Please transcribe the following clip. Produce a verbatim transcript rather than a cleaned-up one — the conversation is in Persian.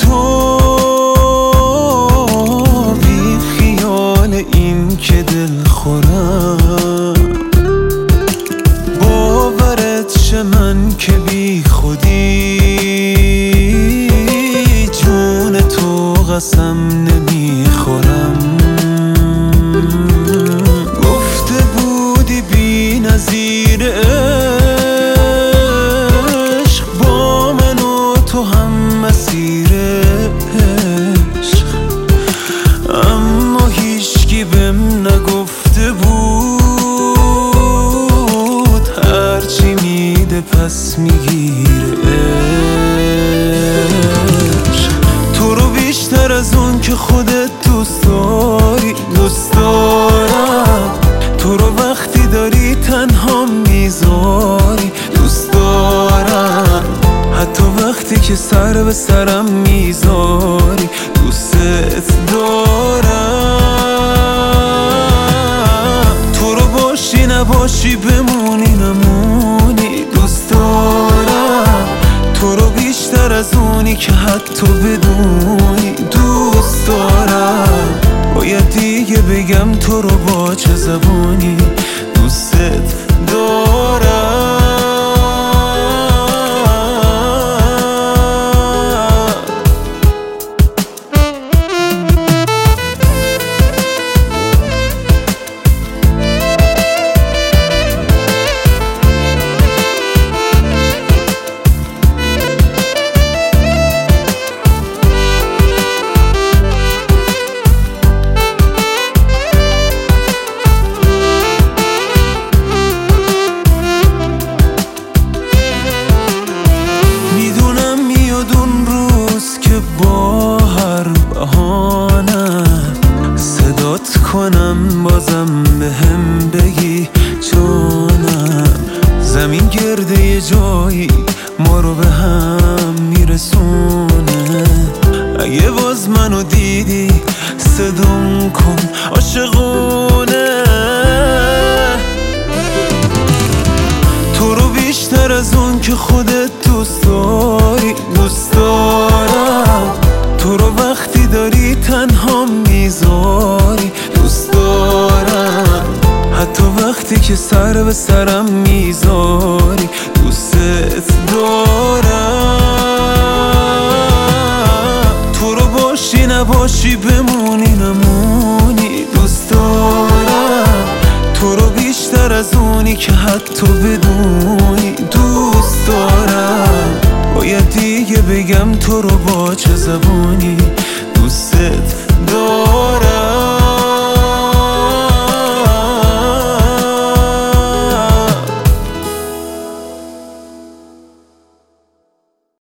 تو بی خیال این که دل خورم، باورت شه من که بی خودی جون تو قسم نمیخورم. گفته بودی بی نظیر عشق، با من و تو هم مسیر عشق، اما هیچکی بهم نگفته بود هرچی میده پس میگیره عشق. تو رو بیشتر از اون که خودت دوست داری دوست دارم، تو رو وقتی داری تنها میذاری دوست دارم، حتی وقتی که سر به سرم میذاری دوست دارم. تو رو باشی نباشی بمونی نمونی دوست دارم، تو رو بیشتر از اونی که حتی بدونی دوست دارم. باید دیگه بگم تو رو با چه زبانی دوستت دارم. با هر بهانه صدات کنم بازم به هم بگی جانم، زمین گرده یه جایی ما رو به هم میرسونه. اگه باز منو دیدی صدام کن عاشقونه. تو رو بیشتر از اون که خودت دوست داری دوست دارم، تو رو وقتی داری تنها میذاری دوست دارم، حتی وقتی که سر به سرم میذاری دوستت دارم. تو رو باشی نباشی بمونی نمونی دوست دارم، تو رو بیشتر از اونی که حتی بدونی دوست دارم. باید دیگه بگم تو رو با چه زبانی دوستت